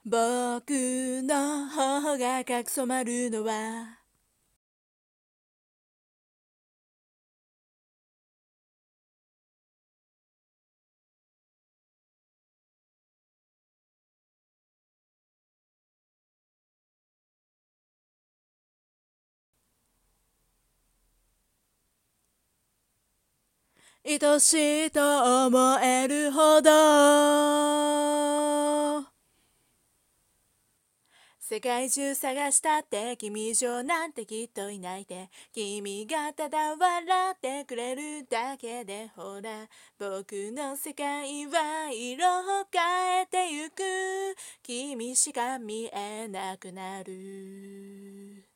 僕の頬が赤く染まるのは愛しいと思えるほど世界中探したって君以上なんてきっといないで君がただ笑ってくれるだけでほら僕の世界は色を変えてゆく君しか見えなくなる